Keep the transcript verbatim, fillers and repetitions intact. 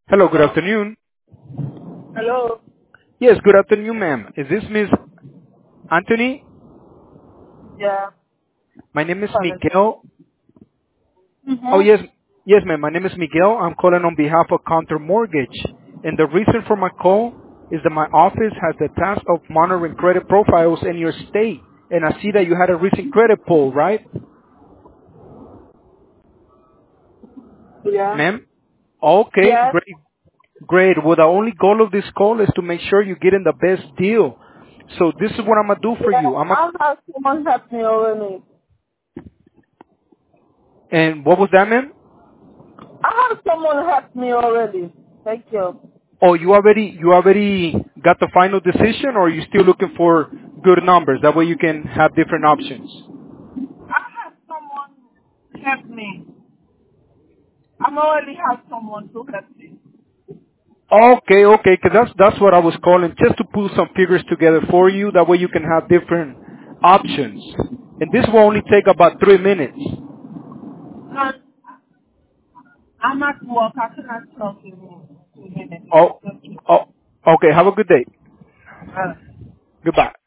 Hello, good afternoon. Hello. Yes, good afternoon, ma'am. Is this Miss Anthony? Yeah. My name is Calling. Miguel. Oh, Mm-hmm. yes, yes, ma'am. My name is Miguel. I'm calling on behalf of Counter Mortgage. And the reason for my call is that my office has the task of monitoring credit profiles in your state. And I see that you had a recent credit pull, right, Yeah. ma'am? Okay, Yes. great, great. Well, the only goal of this call is to make sure you're getting the best deal. So this is what I'm gonna do for Yeah. you. I'm gonna, I've had someone help me already. and what was that, ma'am? I have someone help me already. Thank you. Oh, you already you already got the final decision, or are you still looking for good numbers? That way you can have different options. I have someone help me. I'm already have someone to help me. Okay, okay, because that's that's what I was calling, just to pull some figures together for you. That way you can have different options, and this will only take about three minutes. And I'm at work. I cannot talk in two minutes. Oh, Thank you. oh, okay. Have a good day. Uh, Goodbye.